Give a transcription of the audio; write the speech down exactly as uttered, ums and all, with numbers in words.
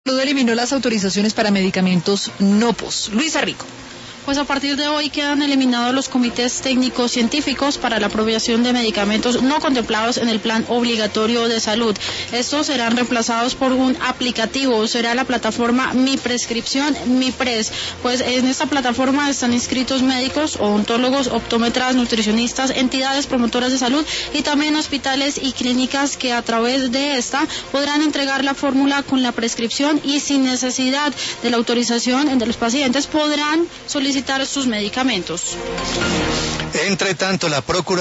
Salud eliminó las autorizaciones para medicamentos no P O S. Luisa Rico. Pues a partir de hoy quedan eliminados los comités técnicos científicos para la aprobación de medicamentos no contemplados en el plan obligatorio de salud. Estos serán reemplazados por un aplicativo, será la plataforma Mi Prescripción, Mi Pres. Pues en esta plataforma están inscritos médicos, odontólogos, optómetras, nutricionistas, entidades promotoras de salud y también hospitales y clínicas que a través de esta podrán entregar la fórmula con la prescripción y sin necesidad de la autorización de los pacientes podrán solicitar sus medicamentos. Entre tanto, la Procuraduría